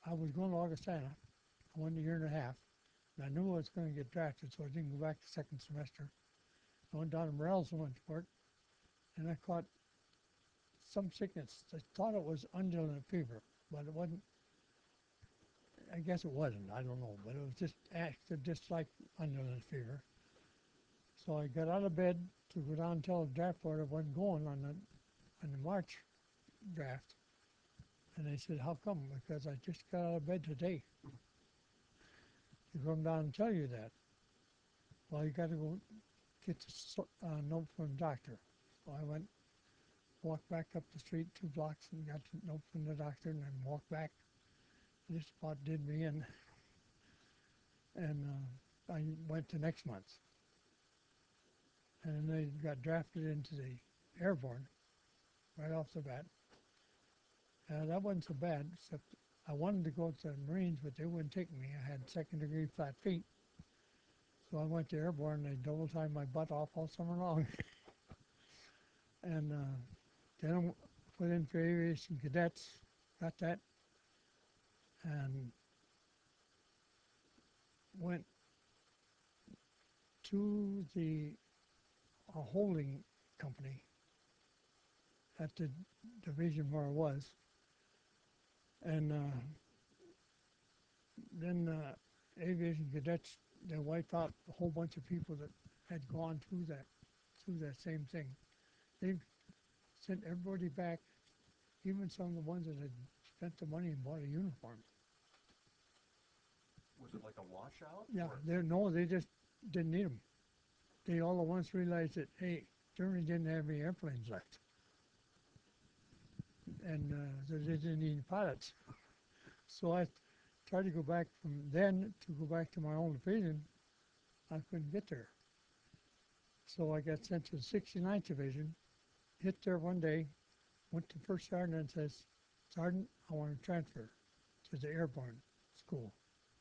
I was going to Augustana. I went a year and a half. And I knew I was going to get drafted, so I didn't go back the second semester. I went down to Morels and went to work, and I caught some sickness. I thought it was undulant fever, but it wasn't. I guess it wasn't. I don't know, but it was just acted just like undulant fever. So I got out of bed to go down and tell the draft board I wasn't going on the March draft. And they said, "How come?" Because I just got out of bed today to come down and tell you that. Well, you got to go get the note from the doctor. So I went, walked back up the street 2 blocks and got the note from the doctor and then walked back. This about did me in. And I went the next month. And then they got drafted into the airborne right off the bat. That wasn't so bad, except I wanted to go to the Marines, but they wouldn't take me. I had second-degree flat feet. So I went to airborne, and they double-timed my butt off all summer long. And then I put in for aviation cadets, got that, and went to the holding company at the division where I was. And then aviation cadets, they wiped out a whole bunch of people that had gone through that same thing. They sent everybody back, even some of the ones that had spent the money and bought a uniform. Was it like a washout? Yeah, they just didn't need them. They all at once realized that, hey, Germany didn't have any airplanes left. And so they didn't need pilots. So I tried to go back from then to go back to my own division. I couldn't get there. So I got sent to the 69th Division, hit there one day, went to first sergeant and says, "Sergeant, I want to transfer to the airborne school."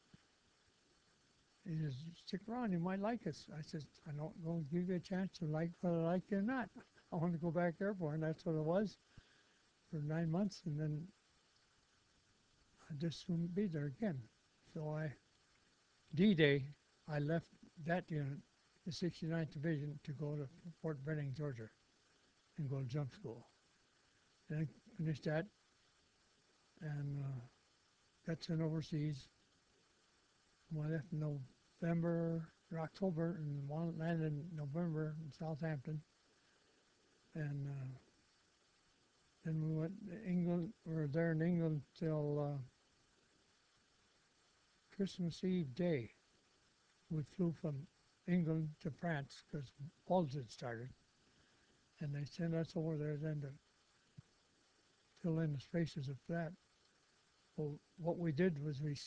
He says, "Stick around, you might like us." I said, "I don't going to give you a chance to like whether I like you or not. I want to go back airborne." That's what it was for 9 months, and then I just wouldn't be there again. So D-Day, I left that unit, the 69th Division, to go to Fort Benning, Georgia, and go to jump school. Then I finished that and got sent overseas. When I left in November or October and landed in November in Southampton. And then we went to England. We were there in England till Christmas Eve day. We flew from England to France because Bulge had started. And they sent us over there then to fill in the spaces of that. Well, what we did was we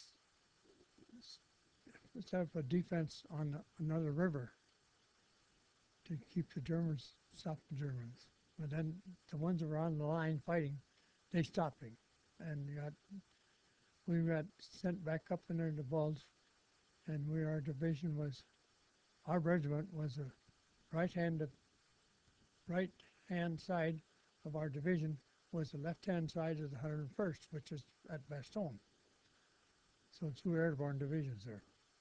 set up a defense on another river to keep the Germans, stop the Germans. But then the ones that were on the line fighting, they stopped him. And we got sent back up in there to Bulge, and our division was, our regiment was the right-hand side of our division was the left-hand side of the 101st, which is at Bastogne. So 2 airborne divisions there.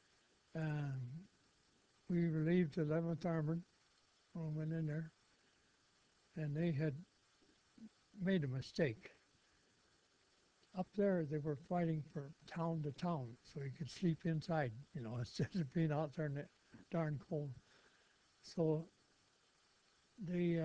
We relieved the 11th Armored when we went in there, and they had made a mistake. Up there, they were fighting for town to town, so you could sleep inside, instead of being out there in the darn cold. So they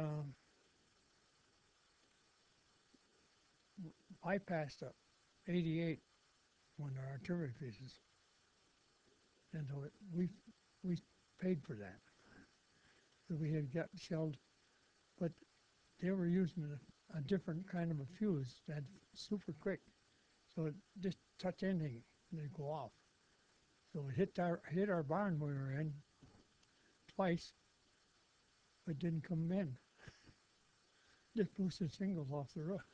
bypassed up 88 on their artillery pieces, and so we paid for that. So we had got shelled, but they were using a different kind of a fuse that super quick, so it just touched anything and it'd go off. So it hit our barn we were in twice, but didn't come in. Just boosted shingles off the roof.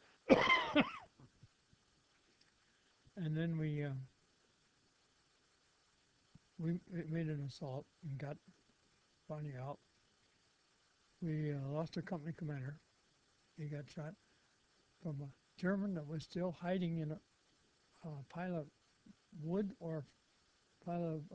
And then we made an assault and got Bonnie out. We lost a company commander. He got shot from a German that was still hiding in pile of wood or pile of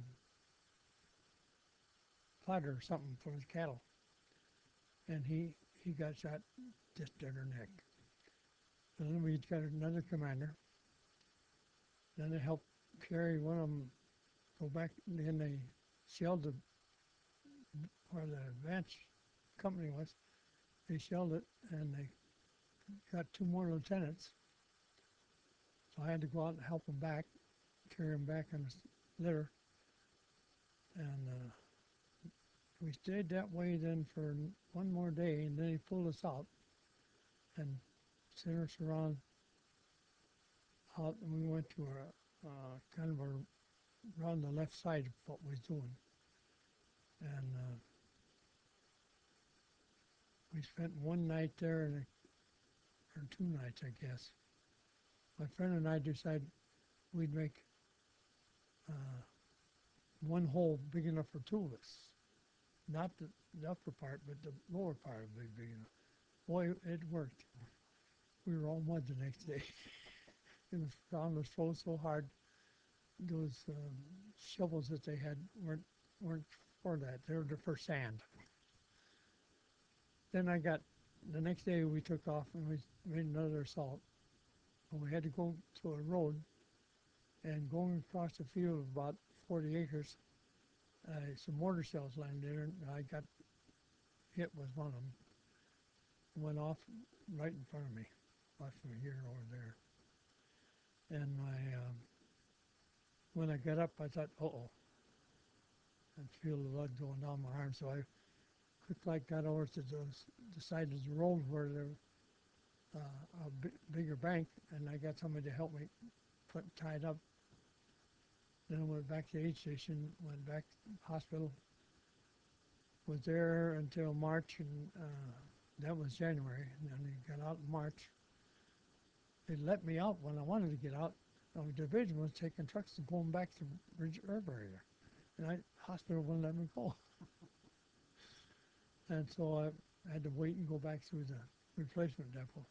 fodder or something for his cattle. And he got shot just in her neck. And then we got another commander. Then they helped carry one of them go back, and they shelled the, where the advance company was. They shelled it, and they got two more lieutenants. So I had to go out and help them back, carry them back on the litter. And we stayed that way then for one more day, and then he pulled us out and sent us around out, and we went to a kind of around the left side of what we was doing. And we spent one night there, or 2 nights, I guess. My friend and I decided we'd make one hole big enough for two of us. Not the upper part, but the lower part would be big enough. Boy, it worked. We were all mud the next day. The ground was froze so hard. Those shovels that they had weren't for that. They were for sand. Then the next day we took off and we made another assault. And we had to go to a road, and going across the field of about 40 acres, some mortar shells landed there, and I got hit with one of them. It went off right in front of me, off from here over there. And when I got up, I thought, uh-oh. I feel the blood going down my arm, so I quick got over to the side of the road where there was a bigger bank, and I got somebody to help me tied up. Then I went back to the aid station, went back to the hospital, was there until March, and that was January, and then I got out in March. They let me out when I wanted to get out. The division was taking trucks and going back to Bridge Herb area, and the hospital wouldn't let me go. And so I had to wait and go back through the replacement depot.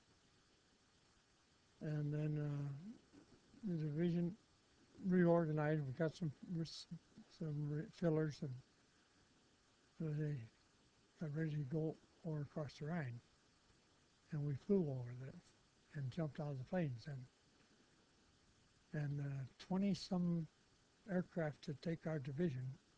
And then the division reorganized. We got some fillers, and so they got ready to go over across the Rhine. And we flew over there and jumped out of the planes. And 20-some aircraft to take our division,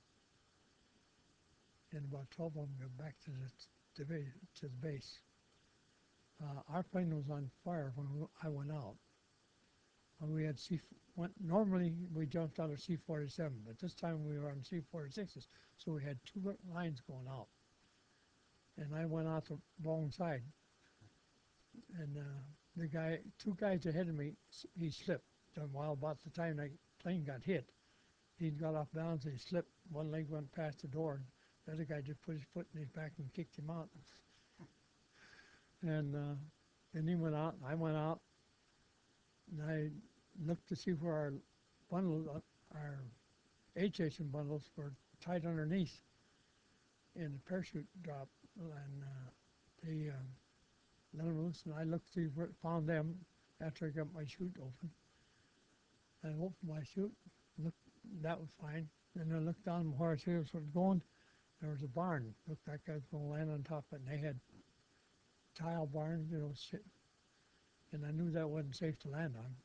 and about 12 of them got back to the division, to the base. Our plane was on fire when I went out. And we had normally we jumped out of C-47, but this time we were on C-46s, so we had two lines going out. And I went out the wrong side. And two guys ahead of me, he slipped. While about the time the plane got hit, he'd got off balance, he slipped. One leg went past the door. The other guy just put his foot in his back and kicked him out. And then he went out, and I went out, and I looked to see where our aid station bundles were tied underneath, and the parachute dropped, and they let them loose, and I looked to see where found them after I got my chute open. I opened my chute, looked, that was fine. Then I looked down where I was going, there was a barn. Looked like I was going to land on top of it, and they had tile barn, shit. And I knew that wasn't safe to land on.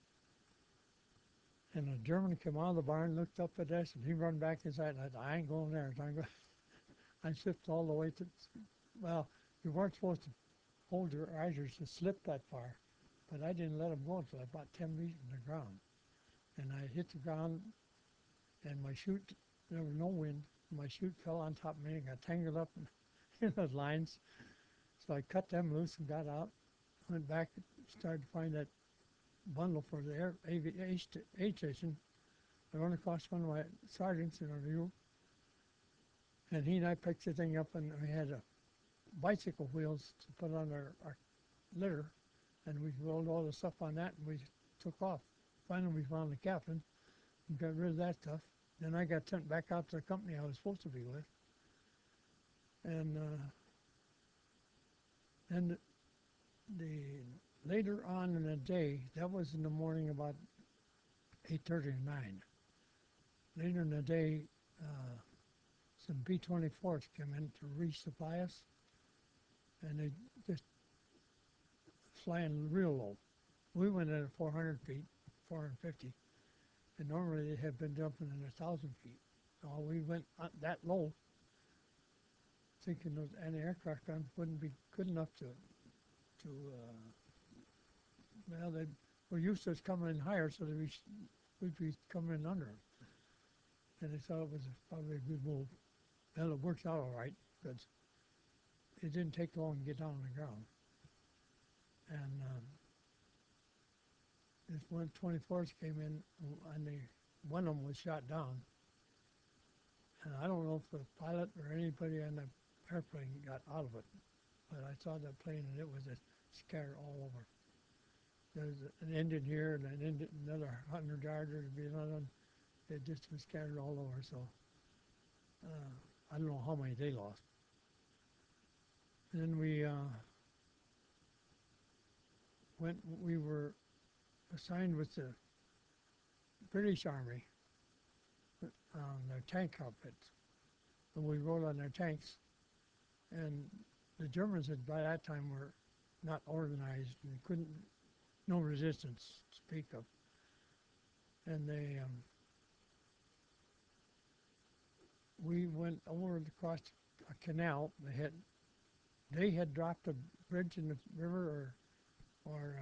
And a German came out of the barn, looked up at us, and he run back inside, and I said, I ain't going there. I slipped all the way well, you weren't supposed to hold your risers to slip that far, but I didn't let them go until about 10 feet from the ground. And I hit the ground, and my chute, there was no wind. My chute fell on top of me and got tangled up in the lines. So I cut them loose and got out, went back, started to find that bundle for the aid station. I run across one of my sergeants in a review, and he and I picked the thing up, and we had bicycle wheels to put on our litter, and we rolled all the stuff on that, and we took off. Finally, we found the captain and got rid of that stuff. Then I got sent back out to the company I was supposed to be with. And then the later on in the day, that was in the morning about 8:30 to 9. Later in the day, uh, some B-24s came in to resupply us, and they just flying real low. We went in at 400 feet, 450, and normally they had been jumping in 1,000 feet. So we went that low, thinking those anti-aircraft guns wouldn't be good enough well, they were used to us coming in higher, so we'd be coming in under them. And they thought it was probably a good move. Well, it worked out all right, because it didn't take long to get down on the ground. And this 124s came in, and one of them was shot down. And I don't know if the pilot or anybody on the airplane got out of it, but I saw that plane and it was just scattered all over. There's an engine here and another 100 yards, there'd be another one. It just was scattered all over. So I don't know how many they lost. And then we were assigned with the British Army on their tank outfits. And we rode on their tanks. And the Germans had by that time were not organized and no resistance to speak of. And we went over across a canal. They had dropped a bridge in the river, or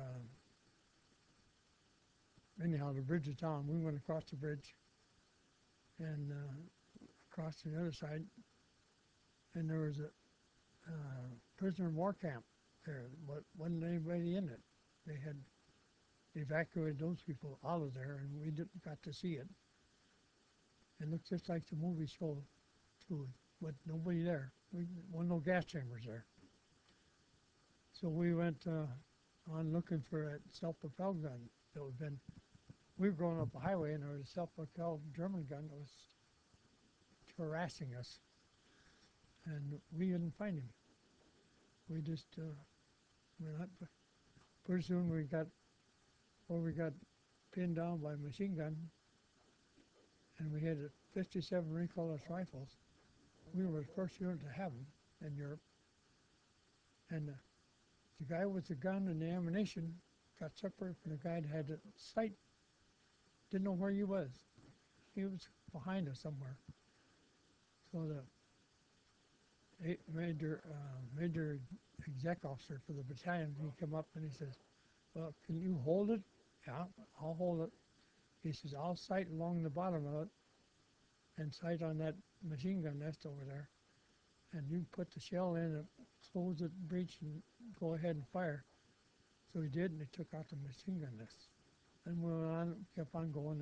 anyhow, the bridge is down. We went across the bridge and across to the other side, and there was a prisoner of war camp there. Wasn't anybody in it. They had evacuated those people out of there, and we didn't got to see it. It looked just like the movie showed, too, but nobody there. No gas chambers there. So we went on looking for a self-propelled gun that had been. We were going up the highway, and there was a self-propelled German gun that was harassing us, and we didn't find him. We just went up. Pretty soon we got pinned down by a machine gun, and we had a 57 recoilless rifles. We were the first unit to have them in Europe. And the guy with the gun and the ammunition got separated from the guy that had the sight. Didn't know where he was. He was behind us somewhere. So the major exec officer for the battalion, he came up and he says, "Well, can you hold it?" "Yeah, I'll hold it." He says, "I'll sight along the bottom of it and sight on that machine gun nest over there, and you put the shell in and close the breech and go ahead and fire." So he did, and he took out the machine gun nest. And we went on, kept on going.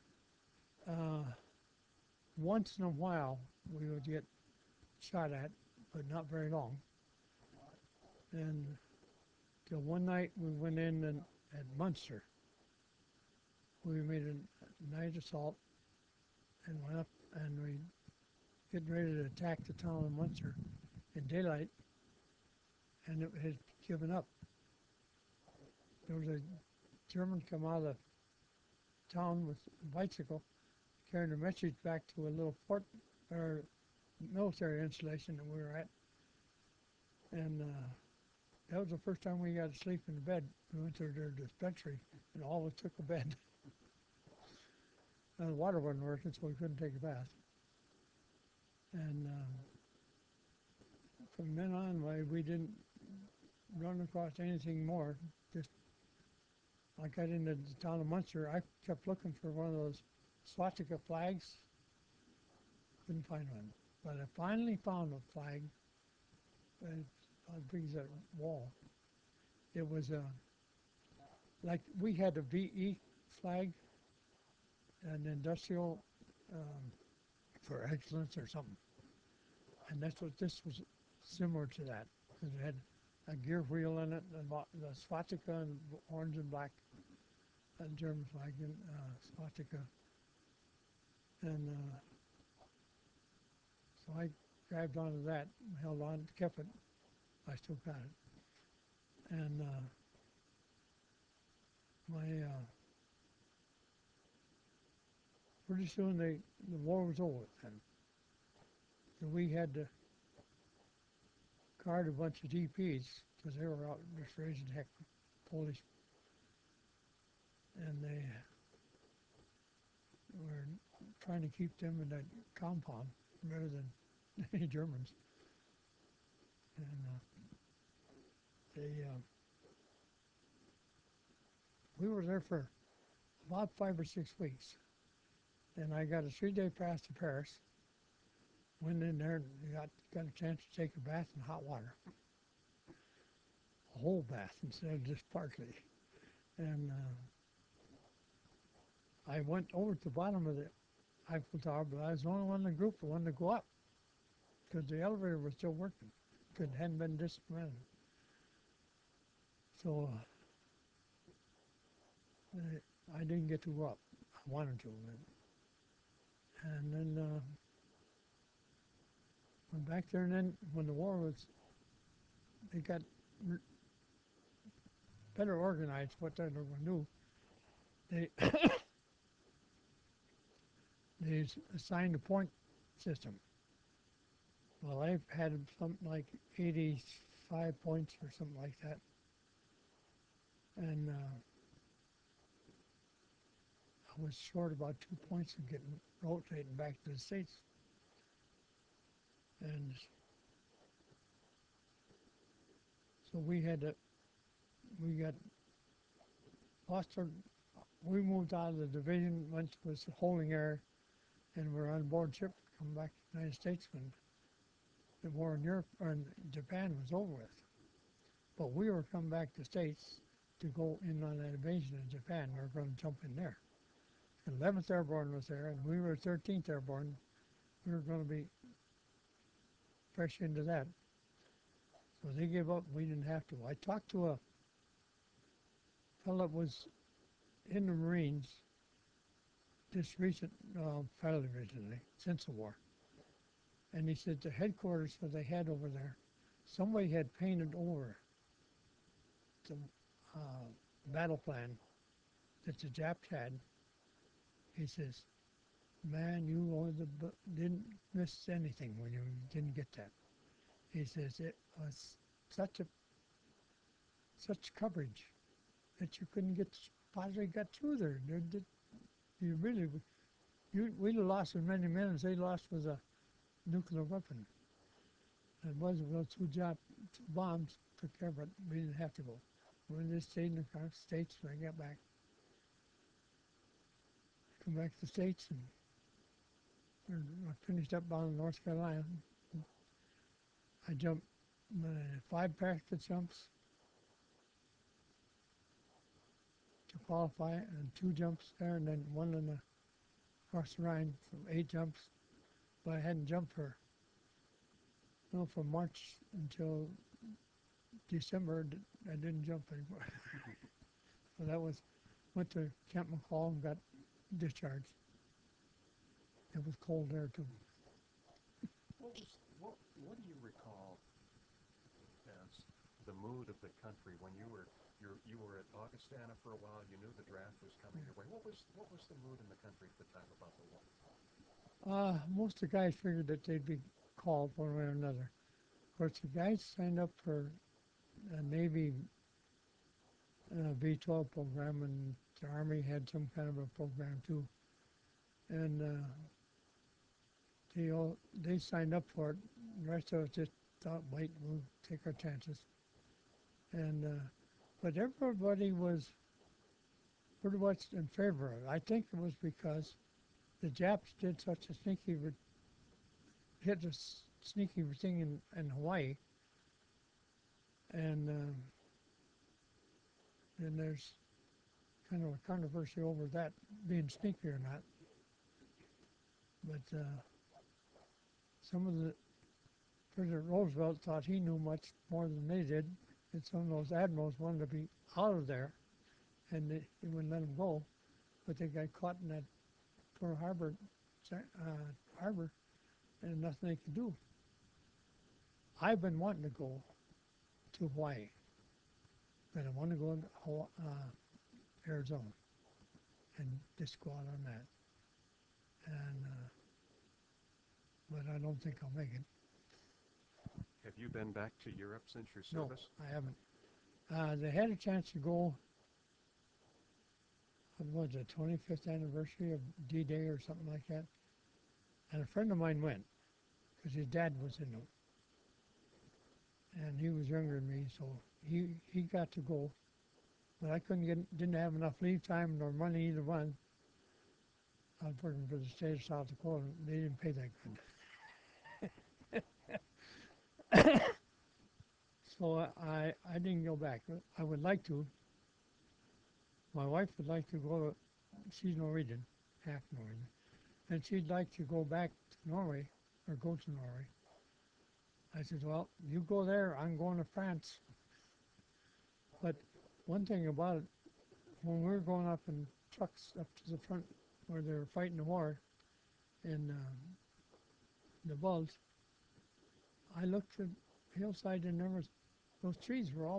Once in a while, we would get shot at, but not very long. And till one night, we went in at Munster. We made a night assault and went up, and we getting ready to attack the town of Munster in daylight, and it had given up. There was a German come out of the town with a bicycle, carrying a message back to a little fort or military installation that we were at. And that was the first time we got to sleep in the bed. We went to their dispensary and all took a bed. The water wasn't working, so we couldn't take a bath. And from then on, we didn't run across anything more. Just I got into the town of Munster. I kept looking for one of those swastika flags. Couldn't find one. But I finally found a flag. It brings that wall. It was like we had a VE flag, an industrial for excellence or something. And that's what this was similar to that, because it had a gear wheel in it, and the swastika and orange and black, German flag and swastika. And so I grabbed onto that, held on, kept it. I still got it. And my pretty soon the war was over then. So we had to guard a bunch of DPs because they were out just raising heck, Polish, and they were trying to keep them in that compound rather than any Germans. And they we were there for about 5 or 6 weeks. Then I got a 3-day pass to Paris. Went in there and got a chance to take a bath in hot water, a whole bath instead of just partly. And I went over to the bottom of the Eiffel Tower, but I was the only one in the group that wanted to go up because the elevator was still working. It hadn't been dismantled. So I didn't get to go up. I wanted to. And then went back there, and then when the war was, they got better organized what they were going to do. They they assigned a point system. Well, I've had something like 85 points or something like that. And I was short about 2 points of getting rotating back to the States. And so we got lost our, we moved out of the division, went to the holding area, and we're on board ship, come back to the United States when the war in Europe, or in Japan was over with. But we were coming back to the States to go in on that invasion of Japan. We were going to jump in there. The 11th Airborne was there, and we were 13th Airborne. We were going to be fresh into that. So they gave up. We didn't have to. I talked to a fellow that was in the Marines, just recent, fairly recently, since the war. And he said the headquarters that they had over there, somebody had painted over the battle plan that the Japs had. He says, man, you didn't miss anything when you didn't get that. He says it was such coverage that you couldn't get, possibly got through there. You really, we'd have lost as many men as they lost with a nuclear weapon. It was those two bombs took care of it. We didn't have to go. We just stayed in the States when I got back. Come back to the States and I finished up down in North Carolina. I jumped 5 parachute jumps to qualify, and 2 jumps there, and then 1 in the across the Rhine, from 8 jumps. But I hadn't jumped from March until December. I didn't jump anymore. So that went to Camp McCall and got discharged. It was cold there too. What do you recall as the mood of the country when you were at Augustana for a while? You knew the draft was coming your way. What was the mood in the country at the time about the war? Most of the guys figured that they'd be called one way or another. Of course, the guys signed up for a Navy V-12 program, and the Army had some kind of a program too. And they signed up for it. The rest of us just thought, wait, we'll take our chances. And but everybody was pretty much in favor of it. I think it was because the Japs did such a hit a sneaky thing in Hawaii, and then there's kind of a controversy over that being sneaky or not. But some of the President Roosevelt thought he knew much more than they did, and some of those admirals wanted to be out of there, and they wouldn't let them go. But they got caught in that Pearl Harbor harbor, and nothing they could do. I've been wanting to go to Hawaii, but I want to go to Arizona, and just go out on that. And but I don't think I'll make it. Have you been back to Europe since your No, service? I haven't. They had a chance to go. What was the 25th anniversary of D-Day or something like that? And a friend of mine went because his dad was in it, and he was younger than me, so he got to go. But I didn't have enough leave time nor money either one. I was working for the state of South Dakota. They didn't pay that good. So I didn't go back. I would like to. My wife would like to go. She's Norwegian, half Norwegian, and she'd like to go back to Norway or go to Norway. I said, well, you go there. I'm going to France. But one thing about it, when we were going up in trucks up to the front where they were fighting the war in the Bulge, I looked at the hillside and there was those trees were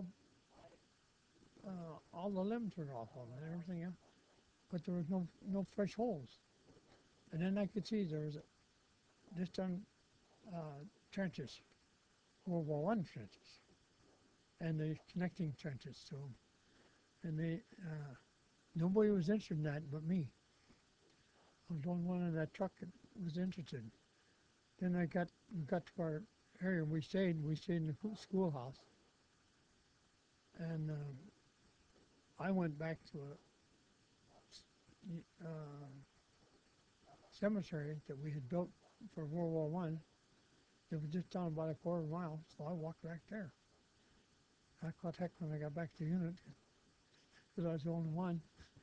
all the limbs were off of them and everything else, but there was no fresh holes. And then I could see there was just done trenches, World War One trenches, and the connecting trenches to them. And nobody was interested in that but me. I was the only one in that truck that was interested. Then we got to our area and we stayed in the schoolhouse. And I went back to a cemetery that we had built for World War One. It was just down about a quarter mile, so I walked back there. I caught heck when I got back to the unit because I was the only one.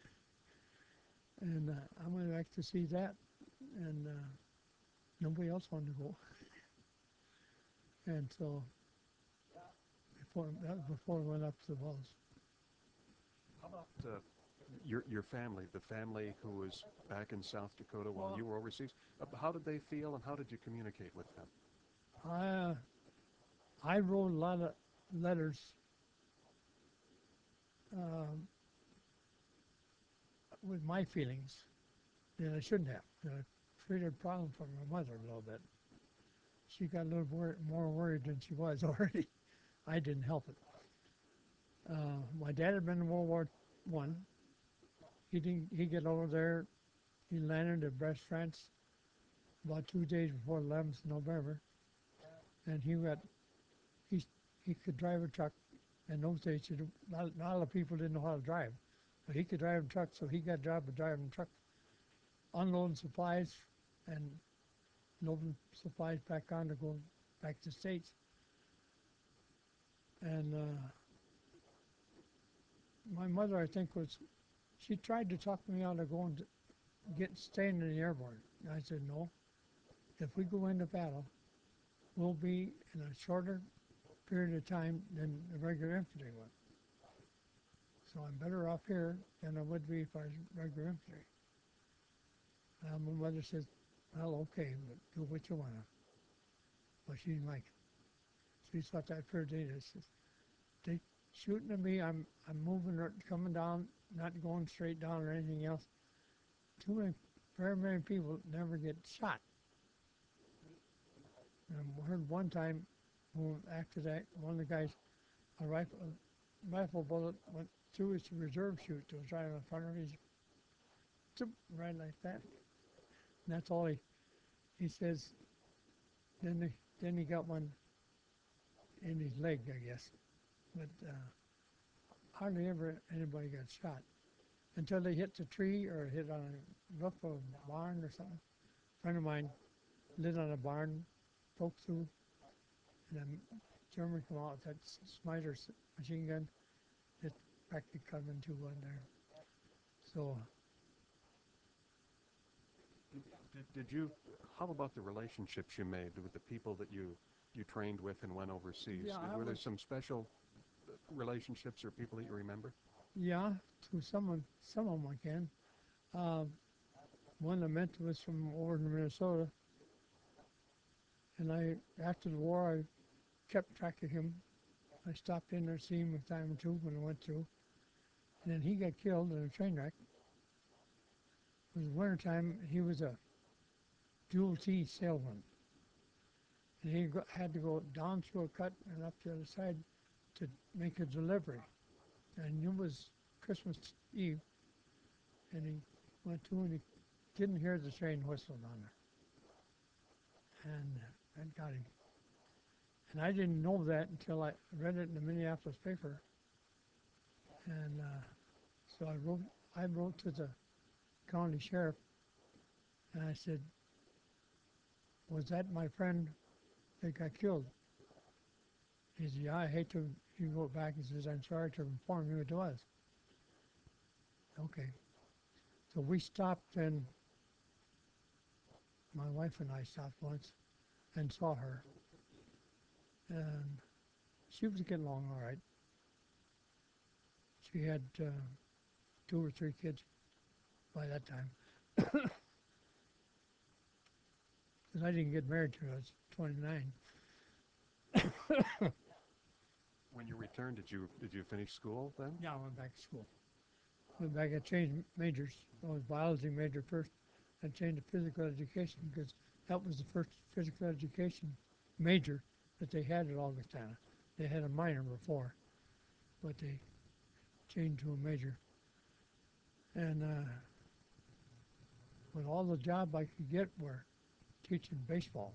And I went back to see that, and nobody else wanted to go. And so that was before we went up to the Bulge. How about your family, the family who was back in South Dakota while Well, you were overseas? How did they feel, and how did you communicate with them? I wrote a lot of letters um, with my feelings that I shouldn't have. I created a problem for my mother a little bit. She got a little more worried than she was already. I didn't help it. My dad had been in World War One. He got over there. He landed at Brest, France, about 2 days before the 11th of November, and he he could drive a truck. In those days, not a lot of people didn't know how to drive, but he could drive a truck, so he got a job of driving a truck, unloading supplies, and loading supplies back on to go back to the States. And my mother, I think, she tried to talk me out of going to staying in the airborne. And I said, no, if we go into battle, we'll be in a shorter period of time than the regular infantry would. So I'm better off here than I would be if I was regular infantry. My mother said, well, okay, but do what you want to. But she didn't like it. She thought that fair data. They shooting at me, I'm moving, coming down, not going straight down or anything else. Very many people never get shot. And I heard one time, after that, one of the guys, a rifle bullet went through his reserve chute that was right in front of his, right like that. And that's all he says. Then he got one in his leg, I guess. But hardly ever anybody got shot until they hit the tree or hit on a roof of a barn or something. A friend of mine lived on a barn, poked through, and a German come out with that Smiter machine gun, just practically cut him in two one there. So Did you? How about the relationships you made with the people that you trained with and went overseas? Yeah, Were there some special relationships or people that you remember? yeah, to some of them I can. One I met was from over in Minnesota, and after the war, I kept track of him. I stopped in there, see him a time or two when I went through, And then he got killed in a train wreck. It was wintertime. He was a Jewel T salesman. And had to go down through a cut and up the other side to make a delivery. And it was Christmas Eve. And he went to and he didn't hear the train whistle down there. And that got him. And I didn't know that until I read it in the Minneapolis paper. And so I wrote to the county sheriff and I said, was that my friend that got killed? He said, yeah, I hate to, he wrote back and says, I'm sorry to inform you it was. Okay. So we stopped and my wife and I stopped once and saw her. And she was getting along all right. She had 2 or 3 kids by that time. Because I didn't get married till I was 29. When you returned, did you finish school then? Yeah, I went back to school. Went back, I changed majors. I was biology major first. I changed to physical education because that was the first physical education major that they had at Augustana. They had a minor before, but they changed to a major. And but all the job I could get were teaching baseball.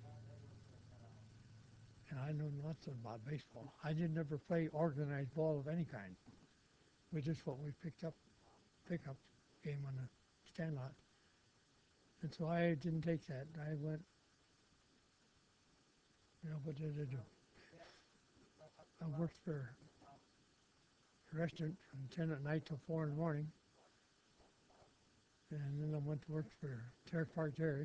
And I know nothing about baseball. I didn't ever play organized ball of any kind. It was just what we pickup game on the stand lot. And so I didn't take that. I went, what did I do? I worked for a restaurant from 10 at night till 4 in the morning. And then I went to work for Terrick Park Dairy.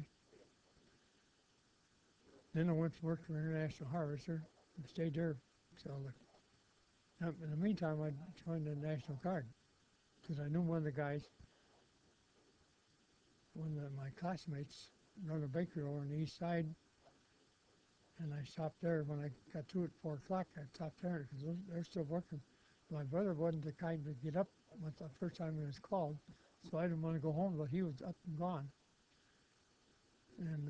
Then I went to work for International Harvester and stayed there. So in the meantime, I joined the National Guard because I knew one of the guys, my classmates run a bakery over on the east side. And I stopped there when I got through at 4 o'clock. I stopped there because they're still working. My brother wasn't the kind to get up the first time he was called, so I didn't want to go home, but he was up and gone. And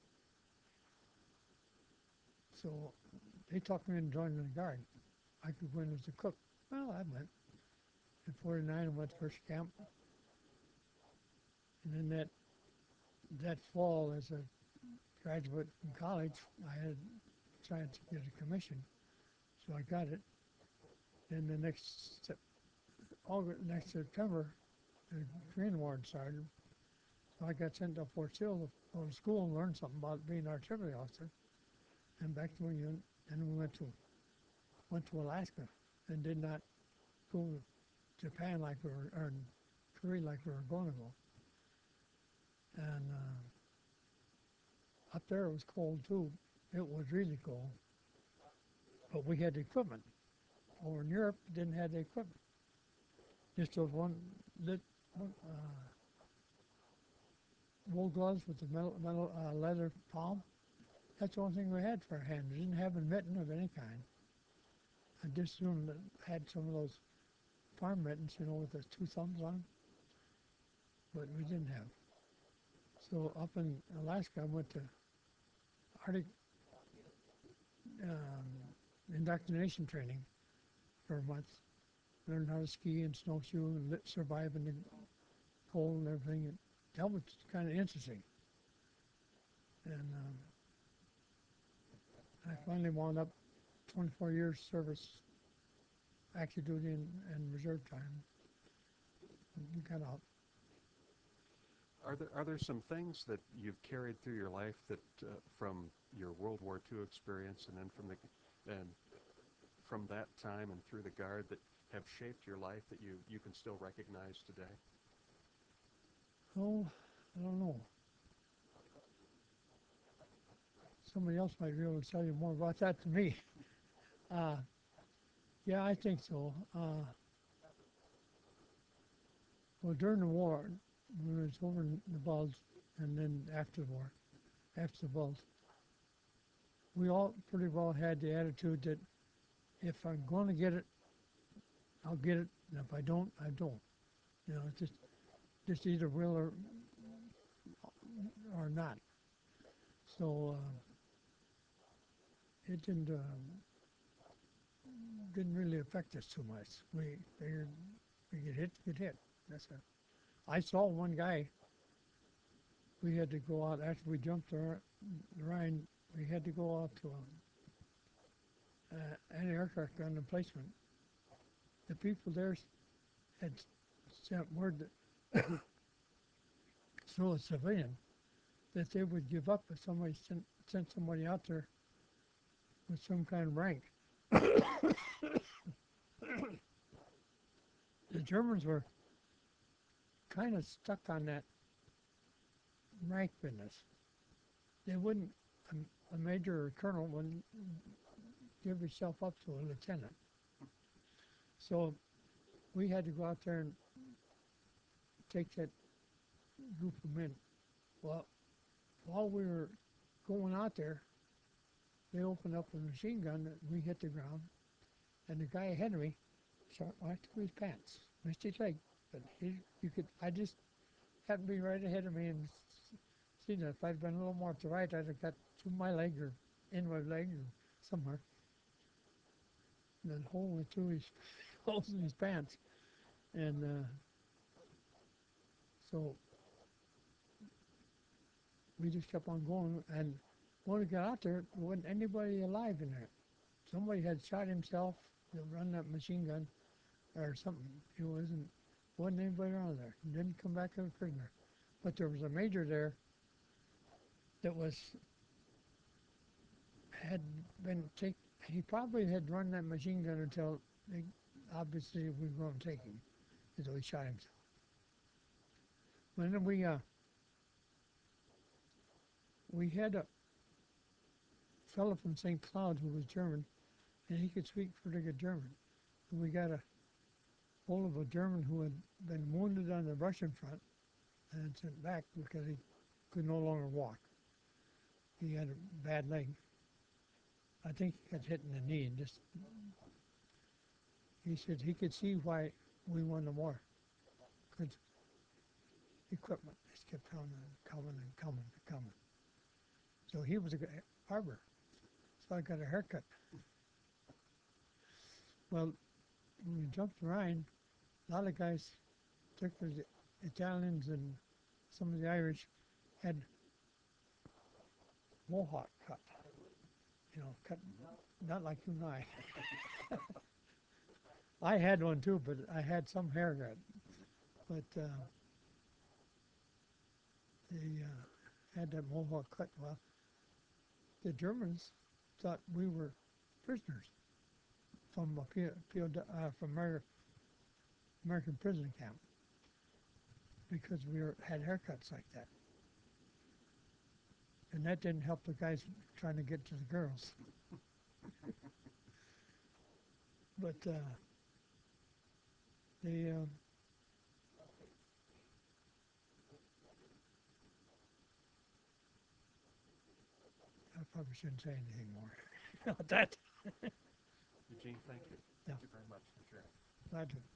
so they talked me into joining the Guard. I could go in as a cook. Well, I went. In 49, I went to first camp. And then that fall, as a graduate from college, I had tried to get a commission. So I got it. Then the next September, the Korean War started. So I got sent to Fort Sill to go to school and learn something about being an artillery officer. And back to my unit. Then we went to Alaska and did not go to Japan or Korea like we were going to go. And up there it was cold too. It was really cold. But we had the equipment. Over in Europe, didn't have the equipment. Just those wool gloves with the metal leather palm. That's the only thing we had for our hands. We didn't have a mitten of any kind. I just assumed that had some of those farm mittens, with the 2 thumbs on them. But we didn't have. So up in Alaska, I went to Arctic indoctrination training for a month. Learned how to ski and snowshoe and survive in the cold and everything. And that was kind of interesting. And I finally wound up 24 years service, active duty and reserve time. And got out. Are there some things that you've carried through your life that from your World War II experience and then from that time and through the Guard that have shaped your life that you can still recognize today? Oh, I don't know. Somebody else might be able to tell you more about that than me. Yeah, I think so. Well, during the war, when it was over in the Bulge, and then after the war, after the Bulge, we all pretty well had the attitude that if I'm going to get it, I'll get it And if I don't, I don't. You know, it's just either will or not. So it didn't really affect us too much. We figured we get hit. That's it. I saw one guy. We had to go out after we jumped the Rhine. We had to go out to an aircraft gun emplacement. The people there had sent word that so a civilian that they would give up if somebody sent somebody out there with some kind of rank. The Germans were kind of stuck on that rank business. They wouldn't, a major or colonel wouldn't give yourself up to a lieutenant. So we had to go out there and take that group of men. Well, while we were going out there, they opened up a machine gun and we hit the ground. And the guy ahead of me shot right through his pants, missed his leg. But I just happened to be right ahead of me and seen that. If I'd been a little more to the right, I'd have got through my leg or in my leg or somewhere. And then hole through his holes in his pants. And so we just kept on going. And when we got out there, there wasn't anybody alive in there. Somebody had shot himself to run that machine gun or something. It wasn't anybody around there. He didn't come back as a prisoner. But there was a major there that had been he probably had run that machine gun until they obviously we were going to take him, until he shot himself. And then we had a fellow from St. Cloud who was German, and he could speak pretty good German. And we got a hold of a German who had been wounded on the Russian front and sent back because he could no longer walk. He had a bad leg. I think he got hit in the knee and just, he said he could see why we won the war. Because equipment just kept coming and coming and coming and coming. So he was a good barber. So I got a haircut. Well, when we jumped the Rhine, a lot of guys, particularly the Italians and some of the Irish, had mohawk cut. You know, cut not like you and I. I had one too, but I had some haircut. But they had that mohawk cut. Well, the Germans thought we were prisoners from from American prison camp because we had haircuts like that. And that didn't help the guys trying to get to the girls. But they I probably shouldn't say anything more about that. Eugene, thank you. Yeah. Thank you very much for sharing. Glad to.